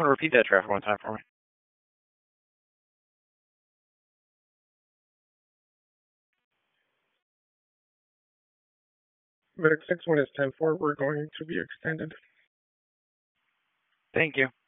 want to repeat that traffic one time for me? Medic 61 is 10-4. We're going to be extended. Thank you.